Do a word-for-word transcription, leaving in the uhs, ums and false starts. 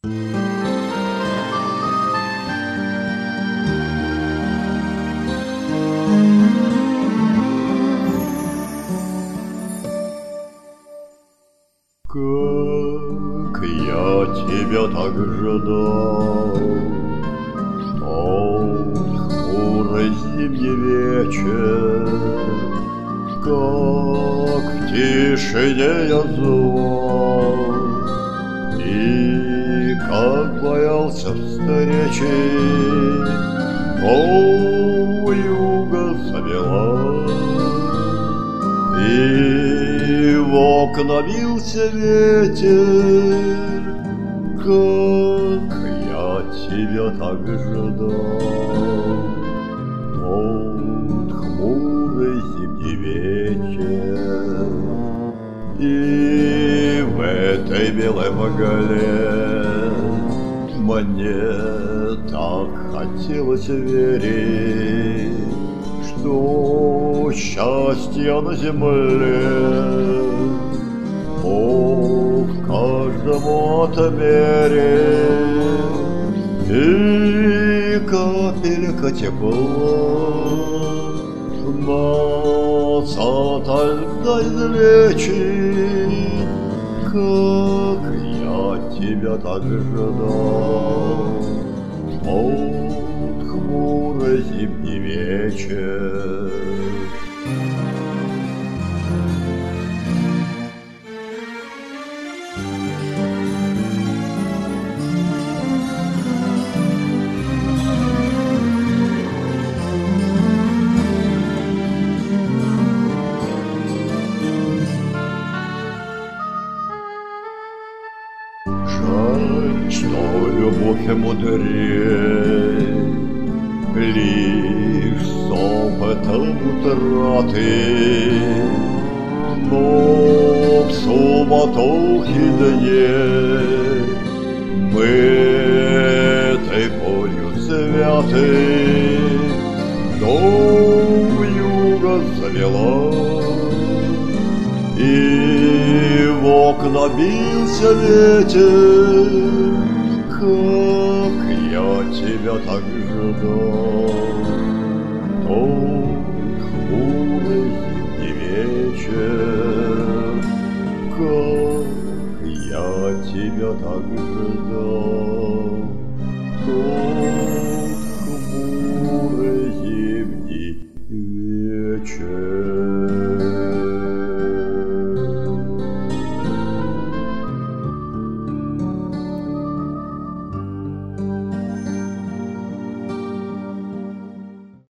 Как я тебя так ждал, тот хмурый зимний вечер, как в тишине я звал, и как боялся встречи, о, юга завела, и в окна бился ветер, как я тебя так ждал. Тот хмурый зимний вечер, и в этой белой мгле мне так хотелось верить, что счастье на земле Бог каждому отмерит, и капелька тепла нас ото льда излечит, как я тебя так ждал. Тот хмурый зимний вечер. Жаль, что любовь мудрее, лишь с опытом утраты, но в суматохе дней мы этой болью святы, дом юга завела, и в окна бился ветер, как я тебя так ждал. Тот хмурый зимний вечер, как я тебя так ждал.